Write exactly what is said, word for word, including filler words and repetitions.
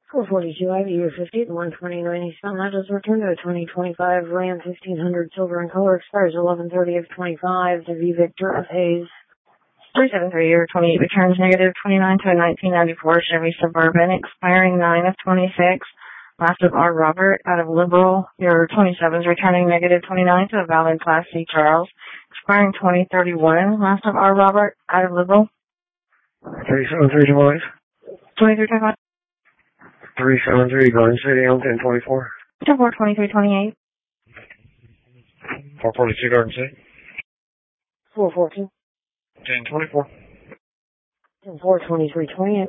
four forty-two Ivy, year fifty, the one twenty-nine East Mountain Address returned to a twenty twenty-five Ram fifteen hundred silver in color, expires eleven thirty of twenty-five, to V Victor of Hayes. three seven three, year twenty-eight, returns negative twenty-nine to a nineteen ninety-four Chevy Suburban, expiring nine of twenty-six. Last of R. Robert, out of Liberal, year twenty-seven, returning negative twenty-nine to a valid Class C Charles, expiring twenty thirty-one. Last of R. Robert, out of Liberal. three seven three, twenty-five. twenty-three twenty-five. three seven three, Garden City, on ten twenty-four. ten four twenty-three twenty-eight. four forty-two, Garden City. four fourteen. ten twenty-four. ten four twenty-three twenty-eight.